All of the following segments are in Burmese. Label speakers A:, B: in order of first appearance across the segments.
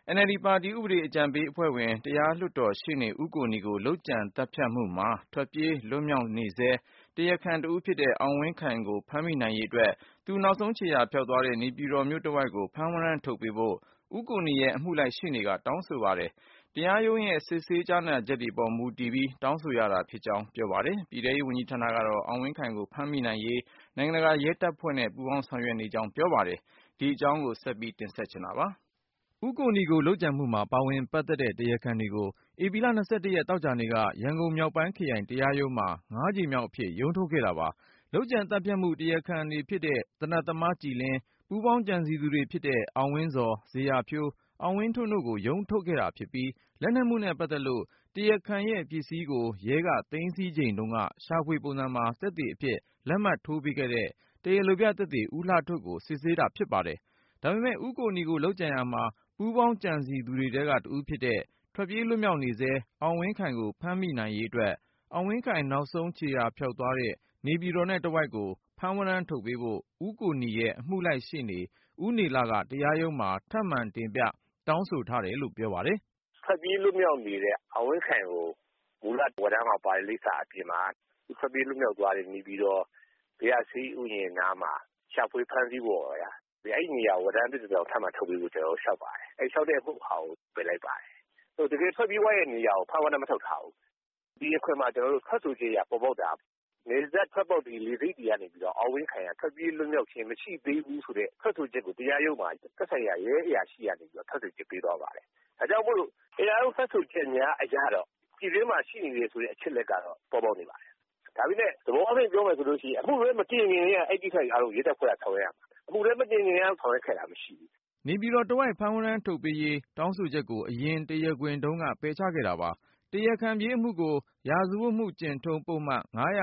A: NLD ပါတီဥပဒေအကြံပေးအဖွဲ့ဝင် တရားလွှတ်တော်ရှေ့နေဦးကိုနီကိုလုပ်ကြံသတ်ဖြတ်မှုမှာထွက်ပြေးလွတ်မြောက်နေဆဲတရားခံတဦးဖြစ်တဲ့အောင်ဝင်းခိုင်ကိုဖမ်းမိနိုင်ရေးအတွက်သူနောက်ဆုံးခြေရာဖျောက်သွားတဲ့နေပြည်တော်မြို့တဝိုက်ကိုဖမ်းဝရမ်းထုတ်ပေးဖို့ဦးကိုနီရဲ့အမှုလိုက်ရှေ့နေကတောင်းဆိုပါတယ်။တရားရုံးရဲ့စစ်ဆေးကြားနာချက်တွေပေါ်မူတည်ပြီးတောင်းဆိုရတာဖြစ်ကြောင်းပြောပါတယ်။ပြည်ထဲရေးဝန်ကြီးဌာနကတော့အောင်ဝင်းခိုင်ကိုဖမ်းမိနိုင်ရေးနိုင်ငံတကာရဲတပ်ဖွဲ့နဲ့ပူးပေါင်းဆောင်ရွက်နေကြောင်းပြောပါတယ်။ဒီအကြောင်းကိုဆက်ပြီးတင်ဆက်ချင်တာပါ။ဦးကိုနီကိုလုပ်ကြံမှုမှာပါဝင်ပတ်သက်တဲ့တရားခံတွေကိုဧပြီလ 21 ရက်သောကြာနေ့ကရန်ကုန်မြောက်ပိုင်းခရိုင်တရားရုံးမှာ5ကြိမ်မြောက်အဖြစ်ရုံးထုတ်ခဲ့တာပါ။လုပ်ကြံသတ်ဖြတ်မှုတရားခံတွေဖြစ်တဲ့သေနတ်သမားကြည်လင်းပူးပေါင်းကြံစည်သူတွေဖြစ်တဲ့အောင်ဝင်းဇော်ဇေယျာဖြိုးအောင်ဝင်းထွန်းတို့ကိုရုံးထုတ်ခဲ့တာဖြစ်ပြီးလက်နက်မှုနဲ့ပတ်သက်လို့တရားခံရဲ့ပစ္စည်းကိုရဲကသိမ်းဆည်းချိန်တုန်းကရှာဖွေပုံစံမှာသက်သေအဖြစ်လက်မှတ်ထိုးပေးခဲ့တဲ့တရားလိုပြသက်သေဦးလှထွဋ်ကိုစစ်ဆေးတာဖြစ်ပါတယ်။ဒါပေမဲ့ဦးကိုနီကိုလုပ်ကြံရမှာပူးပေါင်းကြံစည်သူတွေထဲကတဦးဖြစ်တဲ့ထွက်ပြေးလွတ်မြောက်နေဆဲအောင်ဝင်းခိုင်ကိုဖမ်းမိနိုင်ရေးအတွက်အောင်ဝင်းခိုင်နောက်ဆုံးခြေရာဖျောက်သွားတဲ့နေပြည်တော်နဲ့တဝိုက်ကိုဖမ်းဝရမ်းထုတ်ပေးဖို့ဦးကိုနီရဲ့အမှုလိုက်ရှေ့နေဦးနေလကတရားရုံးမှာထပ်မံတင်ပြတောင်းဆိုထားတယ်လို့ပြောပါတယ်
B: ။ထွက်ပြေးလွတ်မြောက်နေတဲ့အောင်ဝင်းခိုင်ကိုမူလဝရမ်းမှာပါတဲ့လိပ်စာအပြင်မှာထွက်ပြေးလွတ်မြောက်သွားတဲ့နေပြည်တော်ဗျာစီဥယျာဉ်နားမှာရှာဖွေဖမ်းဆီးဖို့ရအဲ့ဒီနေရာဝရမ်းတစ်တောင်ထပ်မံထုတ်ပေးဖို့ကျွန်တော်လျှောက်ပါတယ်။အဲ့လျှောက်တဲ့မှုဟာကိုပယ်လိုက်ပါတယ်။တကယ်ထွက်ပြေးသွားတဲ့နေရာကိုဖမ်းဝရမ်းမထုတ်ထားဘူး။ဒီအခွင့်မှာကျွန်တော်တို့ထွက်ဆိုချက်ရပေါ်ပေါက်တာနေဆက်ထွက်ပေါက်ဒီလေစိတ်တရားနေပြီးတော့အောင်ဝင်းခိုင်ကထွက်ပြေးလွတ်မြောက်ခြင်းမရှိသေးဘူးဆိုတဲ့ထွက်ဆိုချက်ကိုတရားရုံးမှာသက်ဆိုင်ရာရဲအရာရှိရနေပြီးတော့ထွက်ဆိုချက်ပေးသွားပါတယ်။ဒါကြောင့်မို့လို့တရားရုံးထွက်ဆိုချက်များအရာတော့ပြည်တွင်းမှာရှိနေတယ်ဆိုတဲ့အချက်လက်ကတော့ပေါ်ပေါက်နေပါတယ်။ဒါပေမဲ့သဘောအရပြောမယ်ဆိုလို့ရှိရင်အမှုလည်းမတင်ခင်ကအဲ့ဒီခိုင်အားလုံးရဲတပ်ဖွဲ့ကဆောင်ရွက်ရမှာ။အမှုလည်းမတင်ခင်ကဆောင်ရွက်ခဲ့တာမရှိဘူး
A: ။နေပြည်တော်တဝိုက်ဖမ်းဝရမ်းထုတ်ပေးရေးတောင်းဆိုချက်ကိုအရင်တရားခွင်တုန်းကပယ်ချခဲ့တာပါ။တရားခံပြေးအမှုကိုရာဇဝတ်မှုကျင့်ထုံးပုဒ်မ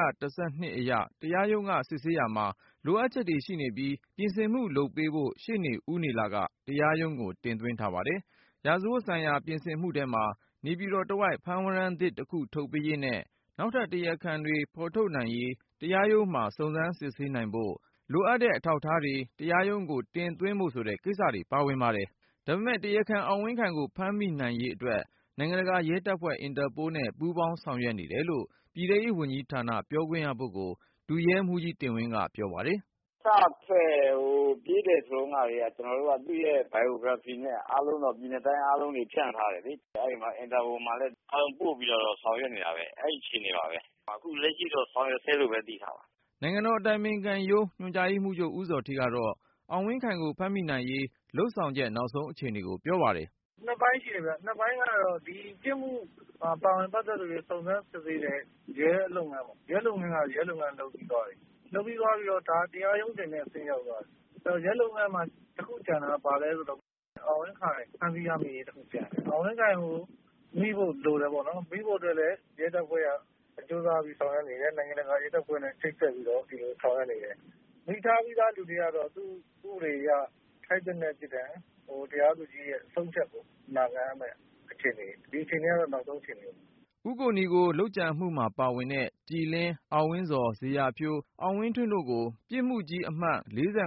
A: 512အရတရားရုံးကစစ်ဆေးရာမှာလိုအပ်ချက်တွေရှိနေပြီးပြင်ဆင်မှုလုပ်ပေးဖို့ရှေ့နေဦးနေလကတရားရုံးကိုတင်သွင်းထားပါတယ်။ရာဇဝတ်ဆိုင်ရာပြင်ဆင်မှုထဲမှာနေပြည်တော်တဝိုက်ဖမ်းဝရမ်းသစ်တစ်ခုထုတ်ပေးရေးနဲ့နောက်ထပ်တရားခံတွေဖော်ထုတ်နိုင်ရေးတရားရုံးမှာစုံစမ်းစစ်ဆေးနိုင်ဖို့လိုအပ်တဲ့အထောက်အထားတွေတရားရုံးကိုတင်သွင်းဖို့ဆိုတဲ့ကိစ္စတွေပါဝင်ပါတယ်။ဒါပေမဲ့တရားခံအောင်ဝင်းခိုင်ကိုဖမ်းမိနိုင်ရေးအတွက်နိုင်ငံတကာရဲတပ်ဖွဲ့အင်တာပိုနဲ့ပူးပေါင်းဆောင်ရွက်နေတယ်လို့ပြည်ထဲရေးဝန်ကြီးဌာနပြောခွင့်ရပုဂ္ဂိုလ်ဒုရဲမှူးကြီးတင်ဝင်းကပြောပါတယ်
C: ။စဖွဲ့ပြေးတယ်ဆိုတော့ကကျွန်တော်တို့ကသူ့ရဲ့ biography နဲ့အားလုံးတော့ပြည်နယ်တိုင်းအားလုံးတွေဖြန့်ထားတယ်လေ။အဲဒီမှာအင်တာပိုမှာလည်းအားလုံးပို့ပြီးတော့ဆောင်ရွက်နေတာပဲ။အဲဒီအခြေအနေပါပဲ။အခုလက်ရှိတော့ဆောင်ရွက်ဆဲလို့ပဲသိထားပါ
A: ။နိုင်ငံတော်အတိုင်ပင်ခံရုံးညွှန်ကြားရေးမှူးချုပ်ဦးဇော်ဌေးကတော့အောင်ဝင်းခိုင်ကိုဖမ်းမိနိုင်ရေးလုပ်ဆောင်ချက်နောက်ဆုံးအခြေအနေကိုပြောပါတယ်
D: ။နှစ်ပိုင်းရှိတယ်ဗျ။နှစ်ပိုင်းကတော့ဒီပြစ်မှုပါဝင်ပတ်သက်သူတွေစုံစမ်းစစ်ဆေးတဲ့ရဲလုပ်ငန်းပေါ့။ရဲလုပ်ငန်းကရဲလုပ်ငန်းလုပ်ပြီးသွားပြီ။လုပ်ပြီးသွားပြီးတော့ဒါတရားရုံးတင်တဲ့အဆင့်ရောက်သွားတယ်။ရဲလုပ်ငန်းမှာတစ်ခုကျန်တာပါလဲဆိုတော့အောင်ဝင်းခိုင်ဖမ်းဆီးရမယ့်တစ်ခုကျန်တယ်။အောင်ဝင်းခိုင်ကိုမိဖို့လိုတယ်ပေါ့နော်။မိဖို့အတွက်လည်းရဲတပ်ဖွဲ့ကကြိုးစားပြီးဆောင်ရွက်နေတယ်။နိုင်ငံတကာရဲတပ်ဖွဲ့နဲ့ချိတ်ဆက်ပြီးတော့ဒီလိုဆောင်ရွက်နေတယ်။မိထားပြီးသားလူတွေကတော့သူ့ဥပဒေအရထိုက်တဲ့ပြည်တယ်တရားသူကြီးရဲ့ဆုံးဖြတ်ကိုနာခံရမယ်အခြေအနေဒီအခြေအနေကတော့နောက်ဆုံးအခြေအနေ
A: ဦးကိုနီကိုလုပ်ကြံမှုမှာပါဝင်တဲ့ကြည်လင်းအောင်ဝင်းဇော်ဇေယျာဖြိုးအောင်ဝင်းထွန်းတို့ကိုပြစ်မှုကြီးအမှတ်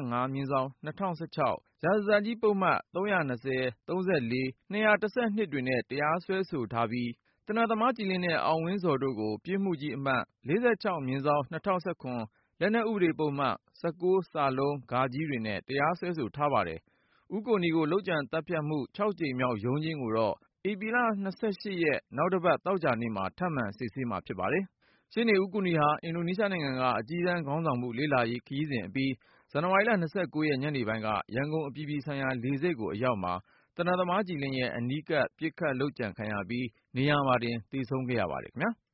A: 45/2016ရာဇသတ်ကြီးပုဒ်မ320 34 212တွေနဲ့တရားစွဲဆိုထားပြီးသေနတ်သမားကြည်လင်းနဲ့အောင်ဝင်းဇော်တို့ကိုပြစ်မှုကြီးအမှတ်46/2019လက်နက်ဥပဒေပုဒ်မ19(ဂ) တွေနဲ့တရားစွဲဆိုထားပါတယ်။ဦးကိုနီကိုလုပ်ကြံသတ်ဖြတ်မှု6ကြိမ်မြောက်ရုံးချိန်းကိုတော့ဧပြီလ 28 ရက်နောက်တစ်ပတ်သောကြာနေ့မှာထပ်မံစစ်ဆေးမှာဖြစ်ပါတယ်။ရှေ့နေဦးကိုနီဟာအင်ဒိုနီးရှားနိုင်ငံကအကြီးတန်းခေါင်းဆောင်မှုလေ့လာရေးခရီးစဉ်အပြီးဇန်နဝါရီလ 29 ရက်ညနေပိုင်းကရန်ကုန်အပြည်ပြည်ဆိုင်ရာလေဆိပ်ကိုအရောက်မှာသေနတ်သမားကြည်လင်းရဲ့အနီးကပ်ပစ်ခတ်လုပ်ကြံခံရပြီးနေရာမှာတင်သေဆုံးခဲ့ရပါတယ်ခင်ဗျာ။